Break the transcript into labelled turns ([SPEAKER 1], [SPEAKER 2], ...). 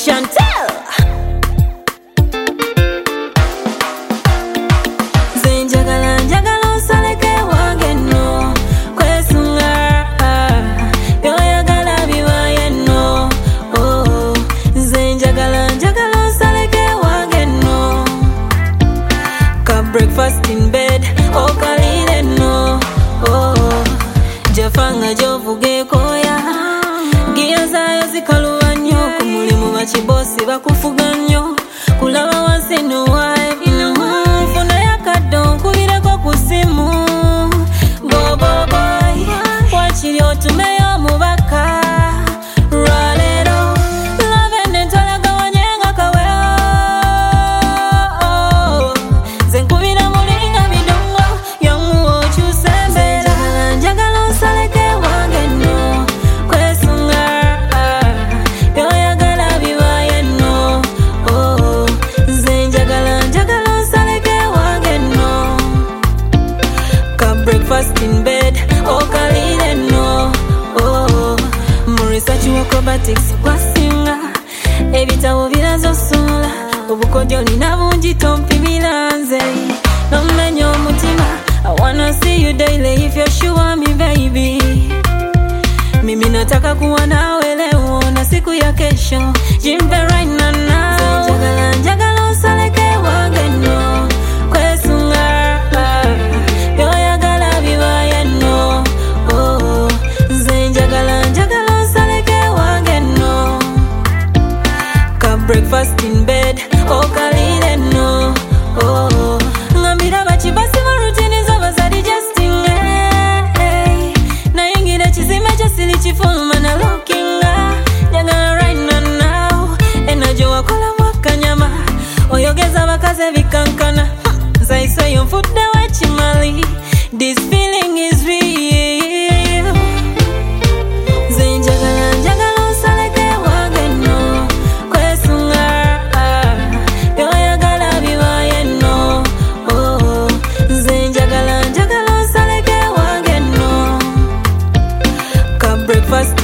[SPEAKER 1] Chantel. Zenjagala njagala osaleke wange no kwesunga byoyagala bibaye no. Oh, zenjagala njagala osaleke wange no. Ka breakfast in bed okalire no. Oh, jafanga jovuge koya giya zayo zikaluwa nnyo ku mulimu bakibosi bakufuga nnyo kulaba wansi no wife funa yakaddo nkubireko ku simu go boy wakiri otumeyo omubaka lwaleero lavende ntwalagawanye nga kawewo ze nkubira mulinga bidongo yamuwa okyusa embeera njagala onsaleke wange no kwesunga byoyagala bibaye no. Oh, ze njagala onsaleke wange no. Ka breakfast in bed okalire no. Oh, mu research acrobatics kwasinga ebitabo birazo osula obukodyo nina bungi tompi biranze nomenya omutima. I wanna see you daily if you're sure me baby. Mimi nataka kuwa nawe leo na siku ya kesho jimpe right now. Njagala onsaleke wange no kwesunga byoyagala bibaye no. Oh, njagala onsaleke wange no. Ka breakfast in bed okalire no. Oh, ngambira bakibasi mu routine z'abazadi justing nayingira ekizimbe kyasili kifuluma na lookinga njagala right now. Enajo wakola mwakanyama oyogeza bakaze bikankana nzaiseyo nfudde wekimali. This feeling is real. Ze njagala onsaleke wange no kwesunga byoyagala bibaye no. Oh, ze njagala onsaleke wange no. Ka breakfast